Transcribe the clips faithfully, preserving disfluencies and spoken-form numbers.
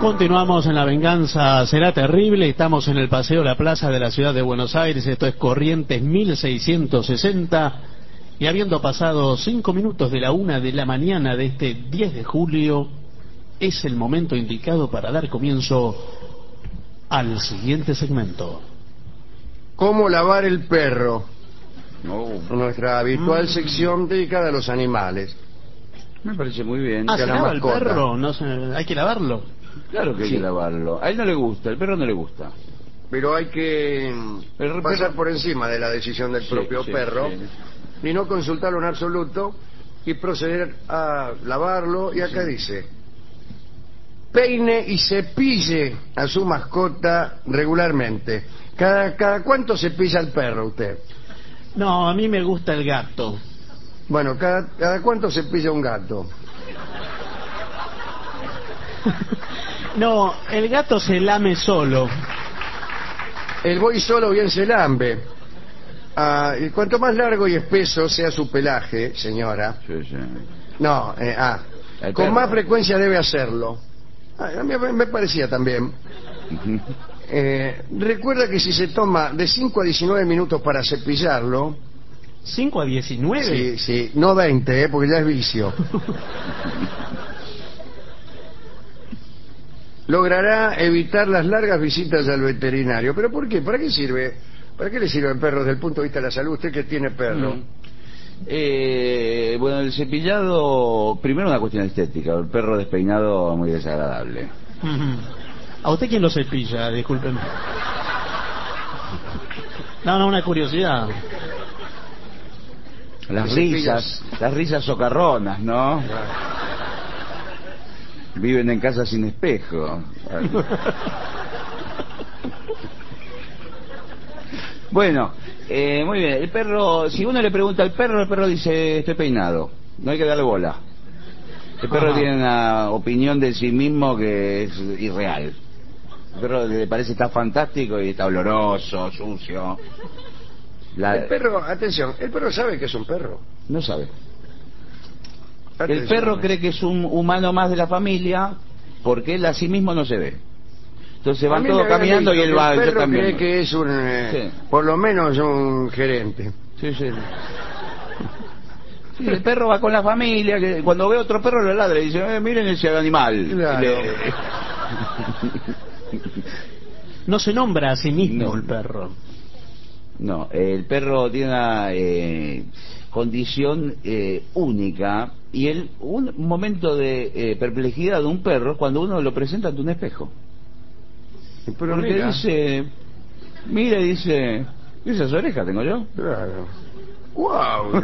Continuamos en La Venganza Será Terrible. Estamos en el Paseo La Plaza de la ciudad de Buenos Aires. Esto es Corrientes mil seiscientos sesenta. Y habiendo pasado cinco minutos de la una de la mañana de este diez de julio, es el momento indicado para dar comienzo al siguiente segmento. ¿Cómo lavar el perro? No, Nuestra habitual Mm. sección dedicada a los animales. me parece muy bien. Ah, que ¿se la lava el mascota. perro? No sé, ¿hay que lavarlo? Claro que hay Sí. que lavarlo. A él no le gusta, al perro no le gusta. Pero hay que mm, El pasar perro- por encima de la decisión del Sí, propio sí, perro sí. y no consultarlo en absoluto y proceder a lavarlo. Y acá Sí. dice: peine y cepille a su mascota regularmente. ¿Cada, cada cuánto cepilla el perro usted? No, a mí me gusta el gato. Bueno, ¿cada, cada cuánto cepilla un gato? No, el gato se lame solo. El buey solo bien se lambe. Ah, y cuanto más largo y espeso sea su pelaje, señora. Sí, sí. No, eh, ah, El con perro. más frecuencia debe hacerlo. Ah, a mí me me parecía también. Eh, recuerda que si se toma de cinco a diecinueve minutos para cepillarlo, ¿cinco a diecinueve? sí, sí, no veinte, eh, porque ya es vicio, logrará evitar las largas visitas al veterinario. ¿Pero por qué? ¿Para qué sirve? ¿Para qué le sirve el perro desde el punto de vista de la salud? Usted que tiene perro. Mm. Eh, bueno, el cepillado, primero una cuestión estética. El perro despeinado muy desagradable. Ujú. ¿A usted quién lo cepilla? Discúlpeme. No, no, una curiosidad. Las ¿Le risas, las risas socarronas, ¿no? Viven en casa sin espejo. Bueno, eh, muy bien. El perro, si uno le pregunta al perro, el perro dice: estoy peinado. No hay que darle bola. El perro Ajá. tiene una opinión de sí mismo que es irreal. El perro le parece está fantástico y está oloroso, sucio. La- El perro, atención, el perro sabe que es un perro. No sabe. El Atención. perro cree que es un humano más de la familia porque él a sí mismo no se ve. Entonces A van mí todos me habían caminando y dicho él que va, el yo perro también. cree que es un, eh, Sí. por lo menos un gerente. Sí, sí. Sí, el perro va con la familia, que cuando ve otro perro le ladra y dice: eh, miren ese animal. Claro. Le- No se nombra a sí mismo No. el perro. No, el perro tiene una eh, condición eh, única y el, un momento de eh, perplejidad de un perro es cuando uno lo presenta ante un espejo. Pero Porque mira, dice, mira y dice, ¿y esas orejas tengo yo? claro. ¡Wow!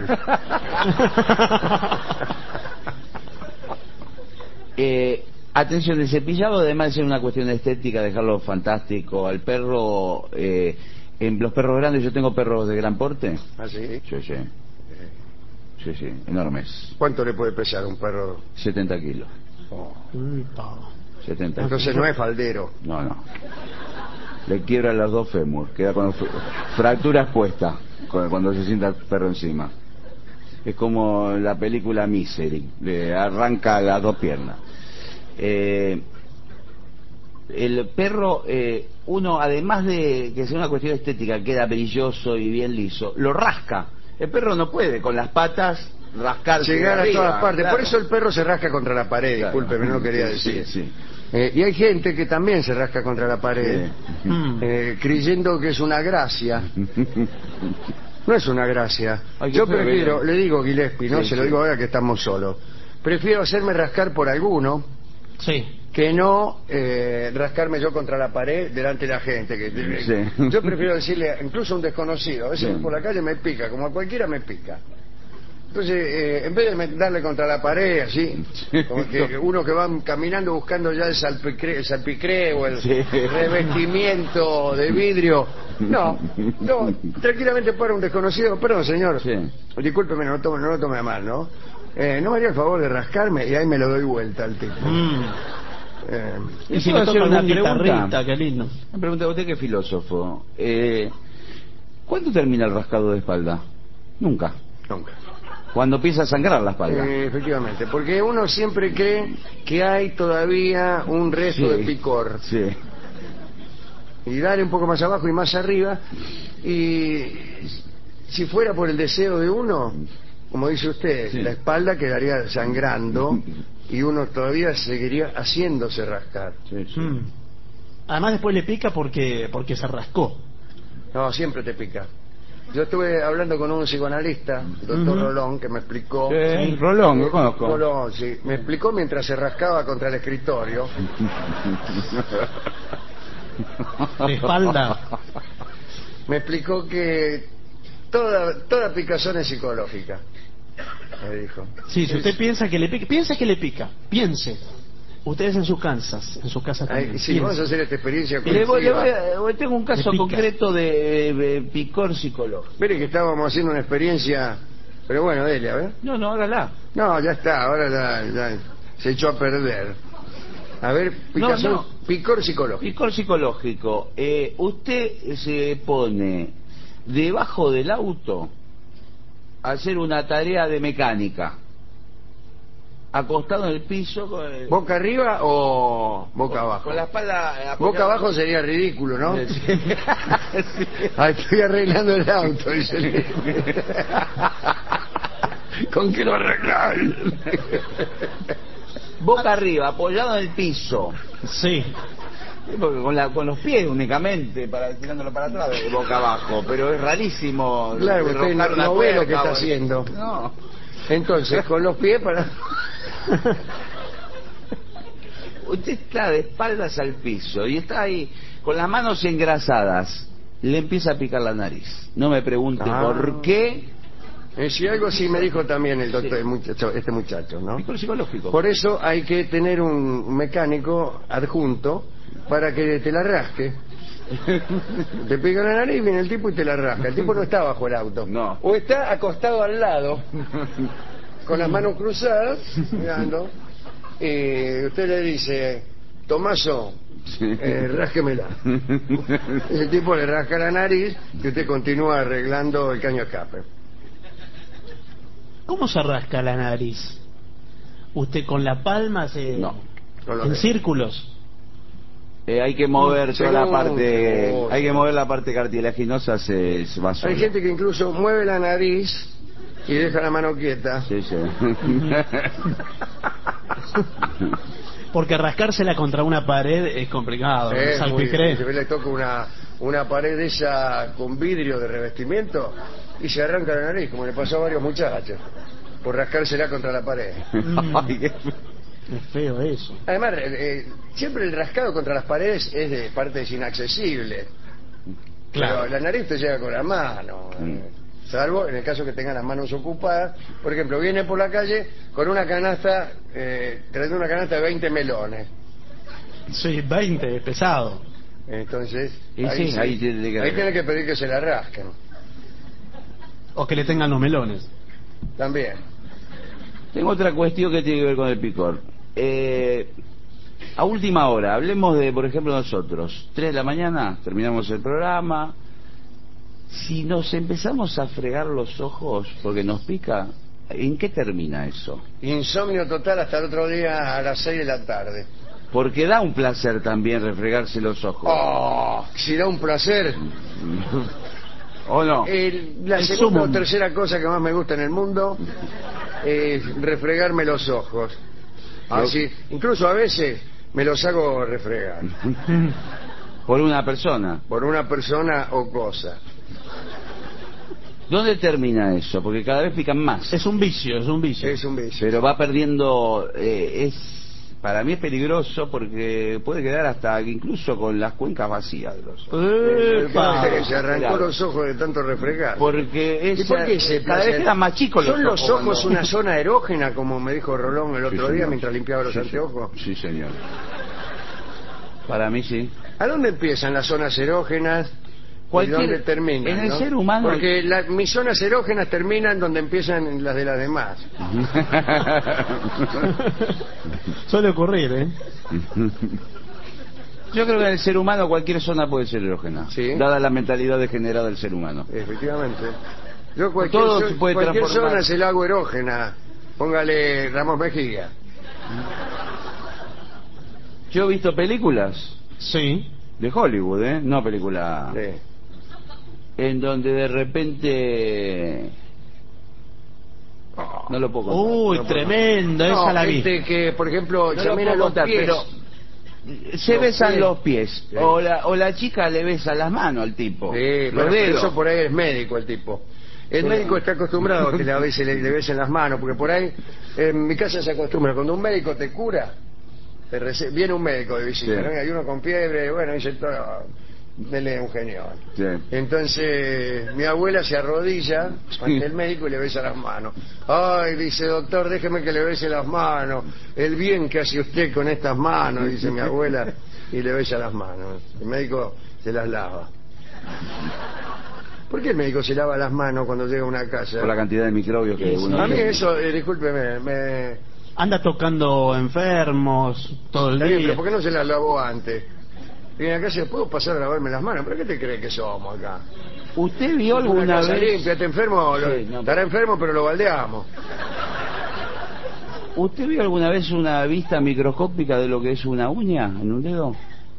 Eh, atención, el cepillado además de ser una cuestión estética, dejarlo fantástico al perro. Eh, en los perros grandes, yo tengo perros de gran porte. ¿Así? Sí, sí, sí, sí, enormes. ¿Cuánto le puede pesar un perro? setenta kilos. Oh. Upa. setenta Entonces no es faldero. No, no. Le quiebra las dos fémur, queda con fr- fractura expuesta cu- cuando se sienta el perro encima. Es como la película Misery, le arranca las dos piernas. Eh, el perro, eh, uno además de que sea una cuestión estética, queda brilloso y bien liso, lo rasca. El perro no puede con las patas rascarse de Llegar a arriba, todas partes. claro. Por eso el perro se rasca contra la pared. Claro. Discúlpeme, no lo quería Sí, decir. sí, sí. Eh, y hay gente que también se rasca contra la pared, Sí. Mm. eh, creyendo que es una gracia. No es una gracia. Ay, qué Yo feo, prefiero, ¿verdad? le digo Gillespie, no Sí, se lo sí. digo ahora que estamos solos, prefiero hacerme rascar por alguno Sí. que no eh, rascarme yo contra la pared delante de la gente. Que, Sí. Yo prefiero decirle, incluso a un desconocido, a veces Bien. por la calle me pica, como a cualquiera me pica. Entonces, eh, en vez de me- darle contra la pared, así, Sí. como que uno que va caminando buscando ya el salpicre, el salpicre o el Sí. revestimiento de vidrio, no, no, tranquilamente para un desconocido, perdón señor, Sí. discúlpeme, no lo tome, no lo tome a mal, ¿no? Eh, ¿no me haría el favor de rascarme? Y ahí me lo doy vuelta al tipo. Mm. Eh, Y si ¿Puedo le hacer toca una una pregunta? guitarrita, qué lindo. Me pregunta usted, que es filósofo. Eh, ¿Cuándo termina el rascado de espalda? Nunca. nunca. Cuando empieza a sangrar la espalda. Eh, efectivamente, porque uno siempre cree que hay todavía un resto Sí, de picor. Sí. Y dale un poco más abajo y más arriba. Y si fuera por el deseo de uno, como dice usted, Sí. la espalda quedaría sangrando y uno todavía seguiría haciéndose rascar. Sí, sí. Mm. Además después le pica porque porque se rascó. No, siempre te pica. Yo estuve hablando con un psicoanalista, el doctor Ujú. Rolón, que me explicó... Sí, Rolón, lo conozco. Rolón, sí. Me explicó mientras se rascaba contra el escritorio. De espalda. Me explicó que toda, toda picazón es psicológica. Me dijo. Sí, si usted Es- piensa que le pica, piensa que le pica, piense. Ustedes en sus casas, en sus casas Ay, también. sí, piense. vamos a hacer esta experiencia Le voy- le voy colectiva. a- tengo un caso Me pica. concreto de, de picor psicológico. Mire que estábamos haciendo una experiencia... Pero bueno, dele, a ver. No, no, hágala. No, ya está, ahora ya, ya se echó a perder. A ver, picazón, No, no. picor psicológico. Picor psicológico. Eh, usted se pone debajo del auto a hacer una tarea de mecánica. Acostado en el piso con, el- ¿Boca arriba o boca con- abajo? con la espalda apoyada. Boca abajo sería ridículo, ¿no? Sí. Ah, estoy arreglando el auto, dice el... ¿Con qué lo arregláis? Boca arriba, apoyado en el piso. Sí. Sí, porque con, la, con los pies únicamente, para tirándolo para atrás, de boca abajo. Pero es rarísimo. Claro, usted derrocar no, una no ve lo tuerca que está o- haciendo. No. Entonces, con los pies para... Usted está de espaldas al piso y está ahí con las manos engrasadas. Le empieza a picar la nariz. No me pregunte Ah. por qué. Eh, si algo sí me dijo también el doctor, Sí. el muchacho, este muchacho, ¿no? Picor psicológico. Por eso hay que tener un mecánico adjunto para que te la rasque. Te pica la nariz, viene el tipo y te la rasca. El tipo no está bajo el auto. No. O está acostado al lado, con las manos cruzadas, mirando. Y usted le dice, Tomaso, Sí. eh, rásquemela. El tipo le rasca la nariz y usted continúa arreglando el caño escape. ¿Cómo se rasca la nariz? ¿Usted con la palma se... No. Con los en dedos. círculos? Eh, hay que mover toda la Según- parte, según- hay que mover la parte cartilaginosa, se, se va solo. Hay gente que incluso mueve la nariz y deja la mano quieta. Sí, sí. Porque rascársela contra una pared es complicado. ¿no? Es muy Salpicré. difícil. Le toca una, una pared esa con vidrio de revestimiento y se arranca la nariz, como le pasó a varios muchachos, por rascársela contra la pared. Ay, qué- Es feo eso. Además, eh, eh, siempre el rascado contra las paredes es de partes inaccesibles. Claro. Pero la nariz te llega con la mano. eh, Mm. Salvo en el caso que tengan las manos ocupadas. Por ejemplo, viene por la calle con una canasta, eh, trayendo una canasta de veinte melones. Sí, veinte, es pesado. Entonces, Y ahí, sí, ahí tiene que- ahí tiene que pedir que se la rasquen. O que le tengan los melones. También. Tengo otra cuestión que tiene que ver con el picor. Eh, a última hora, hablemos de, por ejemplo, nosotros. Tres de la mañana, terminamos el programa. Si nos empezamos a fregar los ojos porque nos pica, ¿en qué termina eso? Insomnio total hasta el otro día a las seis de la tarde. Porque da un placer también refregarse los ojos. ¡Oh! Si da un placer. ¿O no? El- la El segunda sumo. o tercera cosa que más me gusta en el mundo es refregarme los ojos. Así, incluso a veces me los hago refregar Por una persona. por una persona o cosa. ¿Dónde termina eso? Porque cada vez pican más. Es un vicio, es un vicio. Es un vicio. Pero va perdiendo, eh, es, para mí es peligroso porque puede quedar hasta incluso con las cuencas vacías de los ojos. ¡Epa! Eh, Se arrancó Claro. los ojos de tanto refregar. Porque ¿Y es, por qué ese cada placer? vez quedan más chicos los ¿Son los ojos. ojos cuando- una zona erógena, como me dijo Rolón el Sí, otro día señor. mientras limpiaba los Sí, sí. anteojos? Sí, señor. Para mí sí. ¿A dónde empiezan las zonas erógenas Cualquier- y dónde terminan? en el ¿no? ser humano- Porque la- mis zonas erógenas terminan donde empiezan las de las demás. Suele ocurrir, ¿eh? Yo creo que en el ser humano cualquier zona puede ser erógena, Sí. dada la mentalidad degenerada del ser humano. Efectivamente. Yo cualquier, Todo zo- se puede cualquier transformar. zona se la hago erógena. Póngale Ramos Mejía. Yo he visto películas Sí. de Hollywood, ¿eh? No películas... Sí. En donde de repente... No lo puedo contar. Uy, No, no, tremendo, no, esa la vi. gente que, por ejemplo, No lo examina puedo los contar, pies. pero se Los besan pies. los pies. Sí. O, la, o la chica le besa las manos al tipo. Sí, los bueno, pero dedos. eso por ahí es médico el tipo. El Sí. médico está acostumbrado a que le- a veces le, le besen las manos, porque por ahí en mi casa se acostumbra, cuando un médico te cura, te rece- viene un médico de visita, Sí. ¿no? Y hay uno con fiebre, bueno, dice todo, dele un genio. Sí. Entonces mi abuela se arrodilla ante el médico y le besa las manos. Ay, dice, doctor, déjeme que le bese las manos. El bien que hace usted con estas manos, dice mi abuela, y le besa las manos. El médico se las lava. ¿Por qué el médico se lava las manos cuando llega a una casa? Por la cantidad de microbios que Sí, uno A mí tiene. eso, eh, discúlpeme, me... Anda tocando enfermos todo el Está bien, pero día. ¿por qué no se las lavó antes? Viene acá y dice, ¿puedo pasar a lavarme las manos? ¿Pero qué te crees que somos acá? ¿Usted vio Una alguna casa vez? limpia, ¿te enfermo? Lo- Sí, no, estará enfermo, pero lo baldeamos. ¿Usted vio alguna vez una vista microscópica de lo que es una uña en un dedo?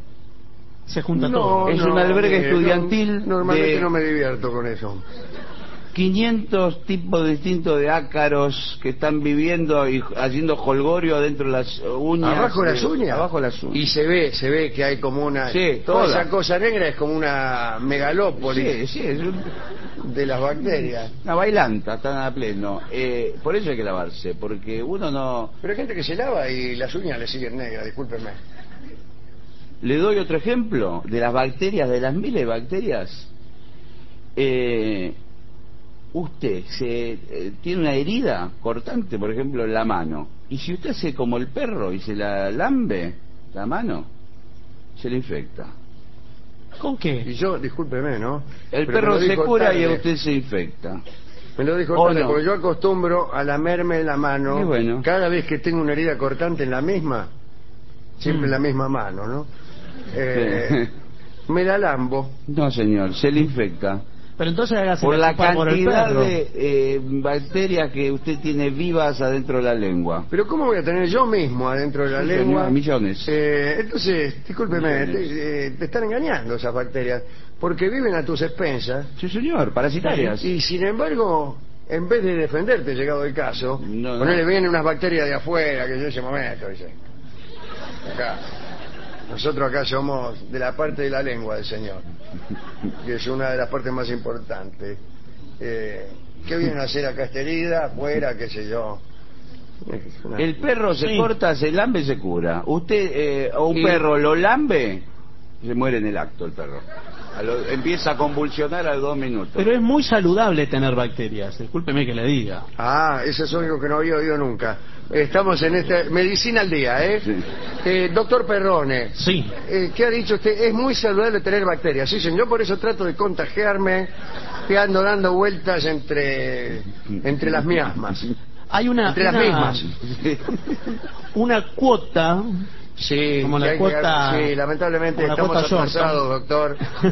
Se junta No, todo. Es un albergue mire, estudiantil no- normalmente de- no me divierto con eso. quinientos tipos distintos de ácaros que están viviendo y haciendo jolgorio dentro de las uñas. ¿Abajo de- las uñas? Abajo las uñas. Y se ve, se ve que hay como una... Sí, toda toda. esa cosa negra es como una megalópolis Sí, sí, es un- de las bacterias. una bailanta, están a pleno. Eh, por eso hay que lavarse, porque uno no... Pero hay gente que se lava y las uñas le siguen negras, discúlpeme. Le doy otro ejemplo de las bacterias, de las miles de bacterias. Eh, usted se eh, tiene una herida cortante, por ejemplo, en la mano, y si usted hace como el perro y se la lambe la mano, se le infecta. ¿Con Y qué? yo, discúlpeme, ¿no? El Pero me perro lo se dijo cura y tarde. usted se infecta. Me lo dijo ¿O tarde, no? porque yo acostumbro a lamerme la mano Y bueno. cada vez que tengo una herida cortante en la misma, siempre en Mm. la misma mano, ¿no? Eh, me la lambo. No, señor, se le infecta. Pero entonces hágase Por la chupar por el cantidad perro. de eh, bacterias que usted tiene vivas adentro de la lengua. Pero ¿cómo voy a tener yo mismo adentro de la Sí, lengua? señor, millones. Eh, entonces, discúlpeme, Millones. te, eh, te están engañando esas bacterias, porque viven a tus expensas. Sí, señor, parasitarias. Y sin embargo, en vez de defenderte, llegado el caso, No, no. ponele, vienen unas bacterias de afuera, que yo ese momento, dice. Acá. Nosotros acá somos de la parte de la lengua del Señor, que es una de las partes más importantes. Eh, ¿Qué vienen a hacer acá esta herida? Afuera, qué sé yo. Es una- El perro se Sí. corta, se lambe, se cura. Usted, eh, o un Y- perro lo lambe, se muere en el acto el perro. A lo- empieza a convulsionar a los dos minutos. Pero es muy saludable tener bacterias, discúlpeme que le diga. Ah, eso es algo que no había oído nunca. Estamos en esta medicina al día, ¿eh? Sí. Eh, doctor Perrone, Sí. eh, ¿qué ha dicho usted? Es muy saludable tener bacterias. Sí, señor, yo por eso trato de contagiarme, que ando dando vueltas entre, entre las miasmas. Hay una, Entre las una- mismas. una cuota. Sí, Como que la hay que- cuota- sí, lamentablemente como la estamos cuota atrasados, doctor,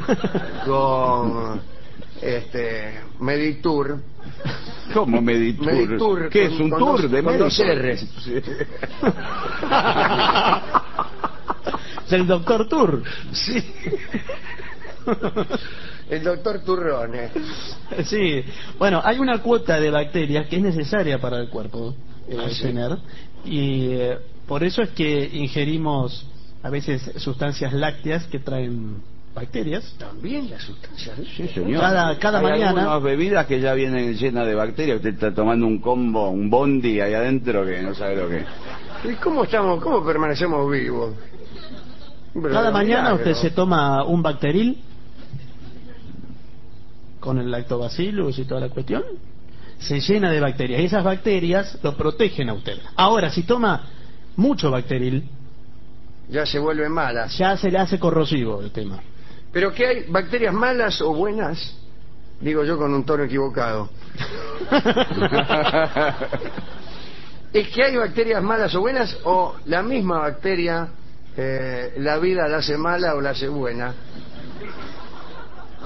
con este Meditur. ¿Cómo Meditur? Meditur, ¿Qué con- es un con tour dos- de con dos médicos? R's. Sí. Es el doctor Tour. Sí. El doctor Turrone. Sí. Bueno, hay una cuota de bacterias que es necesaria para el cuerpo eh, Ah, ¿sí? tener. Y eh, por eso es que ingerimos a veces sustancias lácteas que traen bacterias. También la sustancia. Sí, señor. Cada- cada Hay mañana- algunas bebidas que ya vienen llenas de bacterias. Usted está tomando un combo, un bondi ahí adentro que no sabe lo que es. ¿Y cómo estamos, cómo permanecemos vivos? Un Cada verdadero mañana milagro. usted se toma un bacteril con el lactobacillus y toda la cuestión, se llena de bacterias y esas bacterias lo protegen a usted. Ahora, si toma mucho bacteril, Ya se vuelven malas. ya se le hace corrosivo el tema. ¿Pero qué hay? ¿Bacterias malas o buenas? Digo yo con un tono equivocado. ¿Es que hay bacterias malas o buenas o la misma bacteria eh, la vida la hace mala o la hace buena?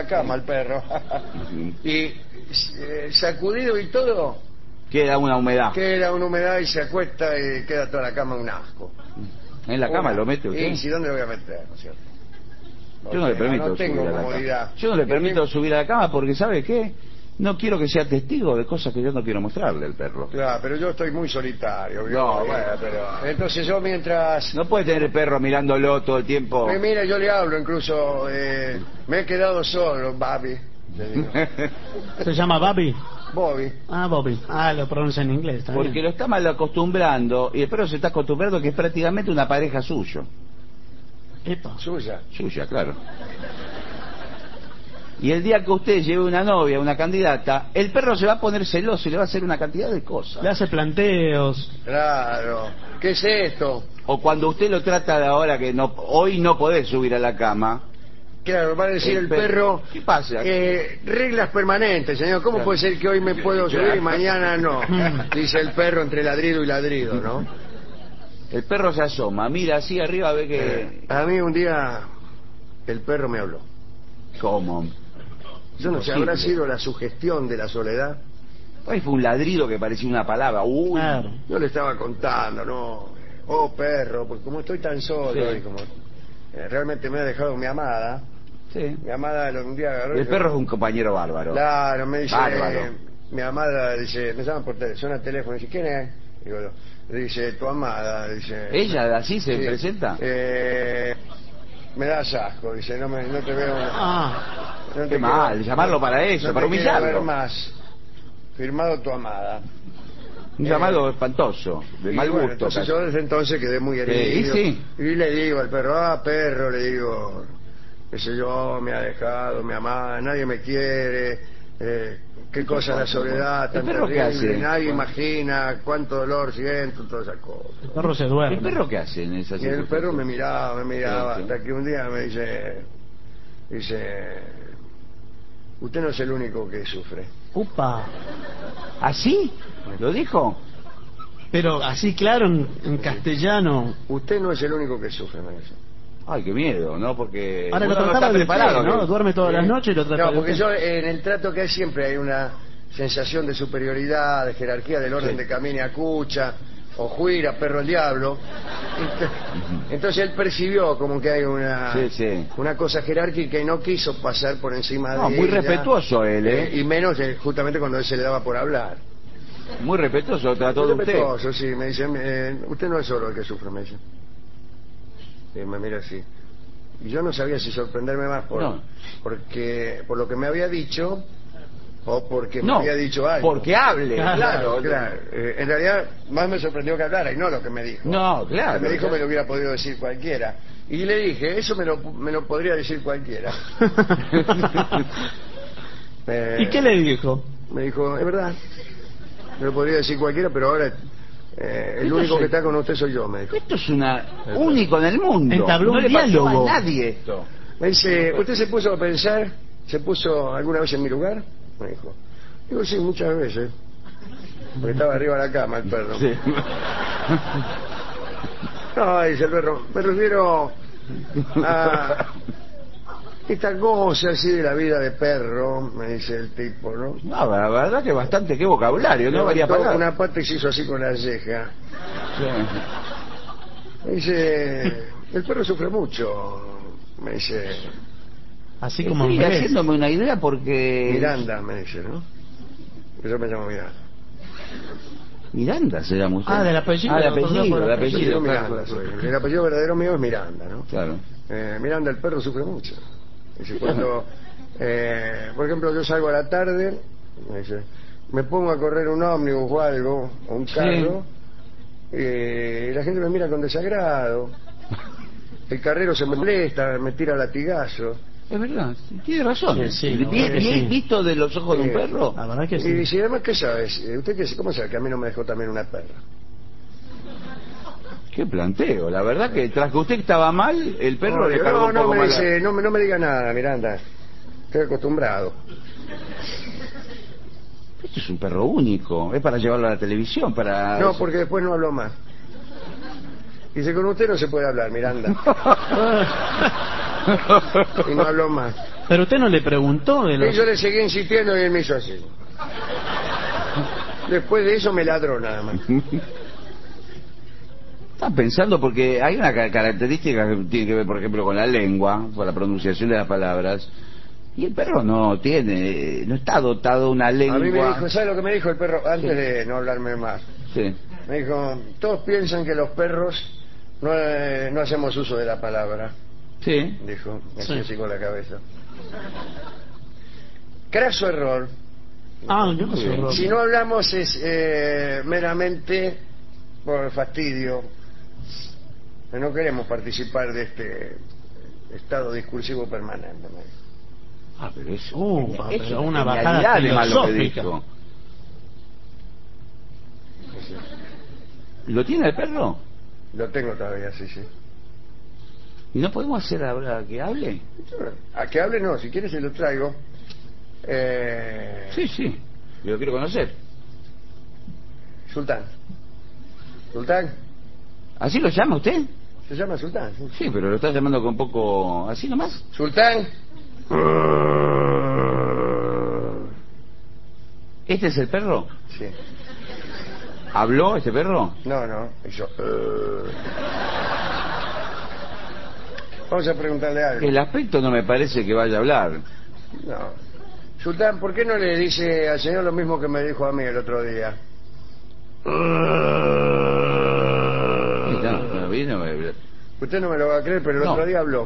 la cama el perro. Y eh, sacudido y todo, Queda una humedad. queda una humedad y se acuesta y queda toda la cama un asco. ¿En la cama Una- lo mete usted? Y si dónde lo voy a meter, ¿no es cierto? Yo no le Porque permito no tengo subir a la cama. comodidad. Yo no le Y permito tengo- subir a la cama porque, ¿sabe qué? No quiero que sea testigo de cosas que yo no quiero mostrarle al perro. Claro, pero yo estoy muy solitario. ¿vio? No, Eh, bueno, pero- Entonces yo mientras... No puede tener el perro mirándolo todo el tiempo. Me mira, yo le hablo incluso, eh, me he quedado solo, Bobby. le digo. ¿Se llama Bobby? Bobby. Ah, Bobby. Ah, lo pronuncia en inglés. Está Porque bien. lo está mal acostumbrando y el perro se está acostumbrando que es prácticamente una pareja suyo. Epa. Suya. Suya, claro. Y el día que usted lleve una novia, una candidata, el perro se va a poner celoso y le va a hacer una cantidad de cosas. Le hace planteos. Claro. ¿Qué es esto? O cuando usted lo trata de ahora que no, hoy no podés subir a la cama. Claro, va a decir el, El per- perro... ¿Qué pasa? eh, reglas permanentes, señor. ¿Cómo Claro. puede ser que hoy me puedo subir y Claro. mañana no? Dice el perro entre ladrido y ladrido, ¿no? El perro se asoma, mira así arriba, ve que... Eh, a mí un día el perro me habló. ¿Cómo? Yo no sé, Imposible. habrá sido la sugestión de la soledad. Ahí fue un ladrido que parecía una palabra. Uy. Claro. Yo le estaba contando, ¿no? Oh, perro, porque como estoy tan solo Sí. y como eh, realmente me ha dejado mi amada, Sí. mi amada un día agarró... El perro es un compañero bárbaro. Claro, me dice... Bárbaro. Mi amada dice, me llaman por teléfono, suena el teléfono, dice, ¿quién es? Digo, dice, tu amada, dice... ¿Ella así se Sí. presenta? Eh, me das asco, dice, no, me, no te veo... Ah, no te Qué mal, llamarlo para eso, no para te quiero humillarlo. ver más. Firmado tu amada. Un Eh, llamado espantoso, de y mal bueno, gusto. entonces casi. yo desde entonces quedé muy Sí, herido. sí. Y le digo al perro, ah, perro, le digo, qué sé yo, me ha dejado, mi amada, nadie me quiere, eh, qué cosa la soledad ¿El tan perro qué terrible, hace? nadie imagina cuánto dolor siento, todas esas cosas. el perro se duerme. ¿El perro qué hace en esas Y el perro me circunstancias? miraba, me miraba, Sí, sí. hasta que un día me dice, dice, usted no es el único que sufre. Upa. ¿Así? ¿Lo dijo? Pero así claro en, en castellano. Usted no es el único que sufre, me dice. Ay, qué miedo, ¿no? Porque Ahora lo uno no trataba está de usted, preparado. ¿no? que- Duerme todas las Sí. noches y lo trata No, de porque usted. yo en el trato que hay siempre hay una sensación de superioridad, de jerarquía del orden Sí. de camine a cucha, o juira, perro el diablo. Entonces él percibió como que hay una, Sí, sí. una cosa jerárquica y no quiso pasar por encima No, de muy ella, respetuoso él, ¿eh? y menos eh, justamente cuando él se le daba por hablar. Muy respetuoso, trató de usted. respetuoso, sí, me dice, eh, usted no es solo el que sufre, me dice. Y me mira así. Y yo no sabía si sorprenderme más por, No. porque, por lo que me había dicho o porque No, me había dicho algo. porque hable, Claro, claro. claro. Eh, en realidad, más me sorprendió que hablara y no lo que me dijo. No, claro. Lo que me dijo claro. me lo hubiera podido decir cualquiera. Y le dije, eso me lo, me lo podría decir cualquiera. Eh, ¿Y qué le dijo? Me dijo, es verdad, me lo podría decir cualquiera, pero ahora eh, el Esto único es- que está con usted soy yo, me dijo. Esto es una único en el mundo. Entabló no un le pasó diálogo. a nadie esto. Me dice, ¿usted se puso a pensar, se puso alguna vez en mi lugar? Me dijo. Digo, sí, muchas veces. Porque estaba arriba de la cama el perro. Sí. No, dice el perro, me refiero a esta cosa así de la vida de perro, me dice el tipo, ¿no? No, la verdad que bastante, qué vocabulario, no varía Levantó para una pata y se hizo así con la ceja. Me dice, el perro sufre mucho. Me dice, Así como Estoy me ves. haciéndome una idea porque... Miranda, me dice, ¿no? Yo me llamo Miranda. Miranda se llama usted. Ah, del apellido, Ah, de lo contó apellido, por de apellido. Yo apellido. Miranda claro, soy. claro. El apellido verdadero mío es Miranda, ¿no? Claro. Eh, Miranda, el perro sufre mucho. Dice, cuando, eh, por ejemplo, yo salgo a la tarde, me dice, me pongo a correr un ómnibus o algo, o un carro, eh, y la gente me mira con desagrado. El carrero se me molesta, me tira latigazo. Es verdad, tiene razón. Sí, sí, la Vi- verdad que vi- sí. Visto de los ojos de un Sí. perro. La verdad que Y sí. dice, además, ¿qué sabes? Eh, ¿Usted qué, cómo sabe que a mí no me dejó también una perra? Qué planteo. La verdad que tras que usted estaba mal, el perro No, le digo, cargó no, un no, poco me mal. dice, no, me- no me diga nada, Miranda. Estoy acostumbrado. Esto es un perro único. Es para llevarlo a la televisión, para... No, porque después no hablo más. Dice, con usted no se puede hablar, Miranda. Y no habló más. Pero usted no le preguntó de Y los... yo le seguí insistiendo y él me hizo así. Después de eso me ladró nada más. Estaba pensando porque hay una ca- característica que tiene que ver, por ejemplo, con la lengua, con la pronunciación de las palabras. Y el perro no tiene, no está dotado de una A lengua. mí me dijo, ¿sabe lo que me dijo el perro antes de no hablarme más? Sí. Me dijo, todos piensan que los perros no, eh, no hacemos uso de la palabra. Sí. Dijo, me Sí. hacía así con la cabeza. Craso error. Ah, yo no Muy sé. bien. Rob. Si no hablamos es eh, meramente por fastidio. No queremos participar de este estado discursivo permanente. me dijo. Ah, pero eso, Ufa, eso pero es una genialidad bajada de malo que filosófica. dijo. ¿Lo tiene el perro? Lo tengo todavía, sí, sí. ¿Y no podemos hacer ahora que hable? A que hable no, si quieres se lo traigo. Eh, Sí, sí. Yo lo quiero conocer. Sultán. Sultán. ¿Así lo llama usted? Se llama Sultán. sí. Sí, pero lo está llamando con poco... ¿Así nomás? Sultán. ¿Este es el perro? Sí. ¿Habló este perro? No, no. Y yo. eh. Vamos a preguntarle algo. El aspecto no me parece que vaya a hablar. No. Sultán, ¿por qué no le dice al señor lo mismo que me dijo a mí el otro día? No, no, vino, me- Usted no me lo va a creer, pero el No. otro día habló.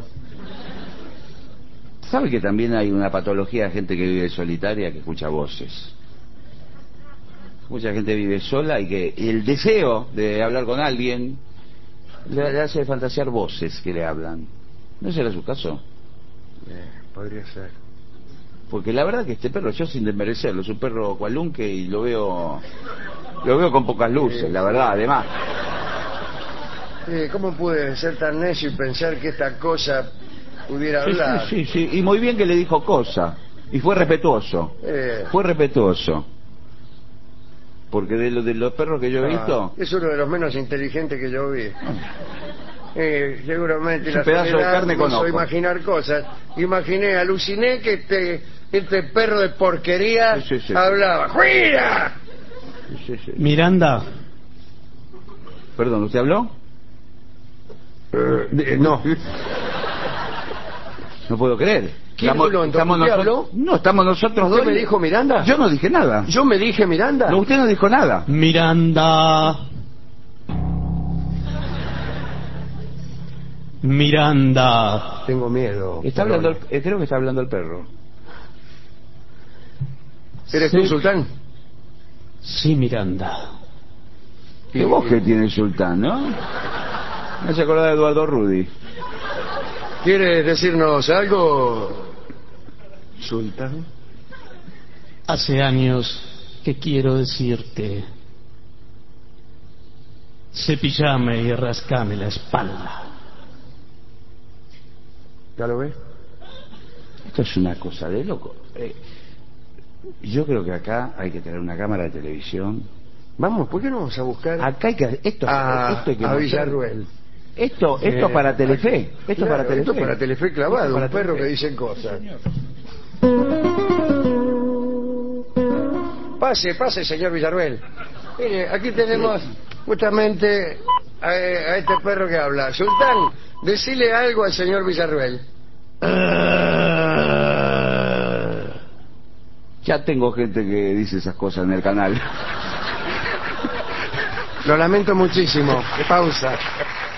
¿Sabe que también hay una patología de gente que vive solitaria que escucha voces? Mucha gente vive sola y que el deseo de hablar con alguien le, le hace fantasear voces que le hablan. ¿No será su caso? Eh, podría ser. Porque la verdad que este perro, yo sin desmerecerlo, es un perro cualunque y lo veo lo veo con pocas luces, la verdad, además. Eh, ¿Cómo pude ser tan necio y pensar que esta cosa pudiera Sí, hablar? sí, sí, sí, y muy bien que le dijo cosa, y fue respetuoso, Eh, fue respetuoso. Porque de, lo, de los perros que yo he ah, visto, es uno de los menos inteligentes que yo vi. Eh, seguramente Es un la pedazo de soledad carne me con hizo ojo. imaginar cosas. Imaginé, aluciné que este, este perro de porquería Sí, sí, sí. hablaba. ¡Juira! sí, sí. Miranda, Perdón, ¿usted habló? Eh, no. No puedo creer. ¿Quién Estamos- habló entonces? estamos ¿Usted nosotros- habló? No, estamos nosotros ¿Usted dos. me dijo Miranda? Yo no dije nada. ¿Yo me dije Miranda? No, usted no dijo nada. Miranda. Miranda. Tengo miedo. Está hablando, el- eh, creo que está hablando el perro. ¿Eres Sí. tú, Sultán? Sí, Miranda. ¿Qué voz que tiene el sultán, no? Me hace acordar de Eduardo Rudy. ¿Quieres decirnos algo, Sultán? Hace años que quiero decirte, cepillame y rascame la espalda. ¿Ya lo ves? Esto es una cosa de loco. Eh, yo creo que acá hay que tener una cámara de televisión. Vamos, ¿por qué no vamos a buscar Acá hay que esto, a, esto hay que a mostrar. Villarruel? Esto, esto Eh, para Telefe. Esto claro, para Telefe. Esto para Telefe clavado, Esto para un perro Telefe. que dice cosas. Pase, pase, señor Villarruel. Mire, aquí tenemos justamente a, a este perro que habla. Sultán, decile algo al señor Villarruel. Ya tengo gente que dice esas cosas en el canal. Lo lamento muchísimo. Pausa.